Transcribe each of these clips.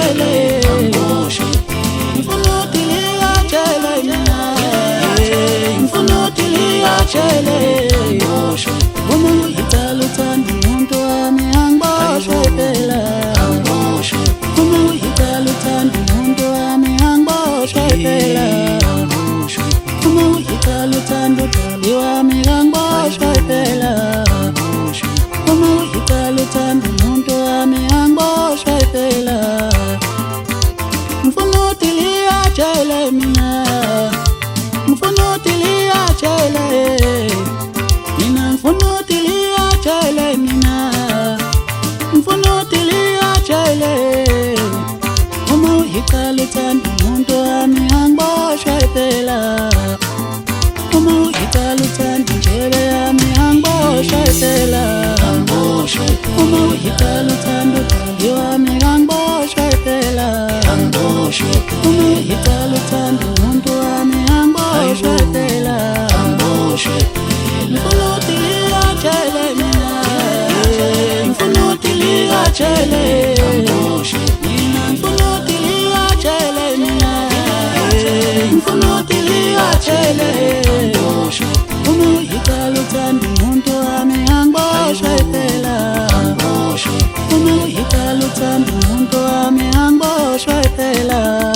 chele mfuna tilia chele mina mfuna tilia chele uma italuthanda umuntu wami angiboshwe phela uma italuthanda umuntu wami angiboshwe phela uma italuthanda udali wami angiboshwe phela uma italuthanda umuntu wami angiboshwe phela mfuna tilia chele mina mfuna tilia chele mina mfuna tilia chele mina mfuna tilia chele uma italuthanda umuntu wami angiboshwe phela uma italuthanda njebe yami angiboshwe phela uma italuthanda udali wami angiboshwe phela uma italuthanda umuntu wami angiboshwe phela mfuna tilia chele mina mfuna tilia chele mina mfuna tilia chele mina mfuna tilia chele uma italuthanda umuntu wami angiboshwe phela uma italuthanda umuntu wami angiboshwe phela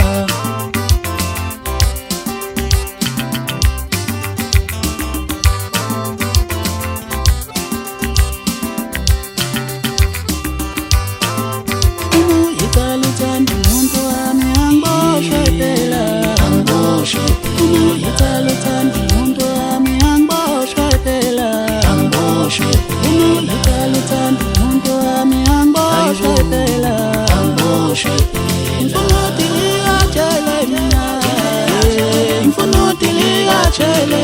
italuthanda umuntu wami angiboshwe phela uma italuthanda umuntu wami angiboshwe phela uma italuthanda umuntu wami angiboshwe phela mfuna tilia chele mina mfuna tilia chele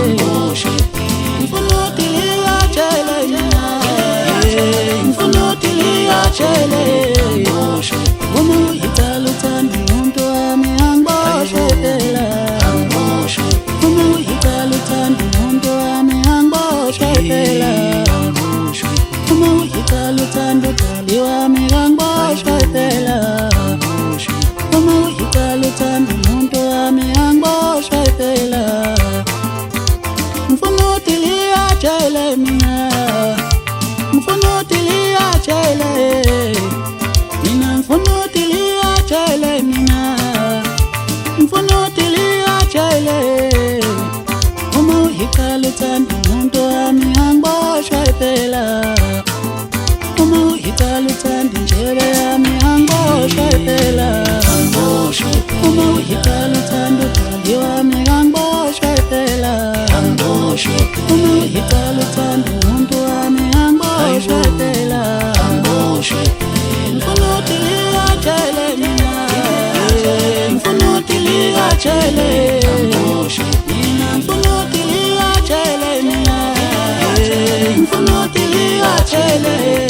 mfuna tilia chele mina mfuna tilia chele uma italuthanda umuntu wami angiboshwe phela uma italuthanda umuntu wami angiboshwe phela uma italuthanda udali wami angiboshwe phela uma italuthanda umuntu wami angiboshwe phela mfuna tilia chele mina mfuna tilia chele mina mfuna tilia chele mina mfuna tilia chele uma italuthanda umuntu wami angiboshwe phela uma italuthanda njebe yami angiboshwe phela uma italuthanda udali wami angiboshwe phela uma italuthanda umuntu wami angiboshwe phela mfuna tilia chele mina mfuna tilia chele mina mfuna tilia chele mina mfuna tilia chele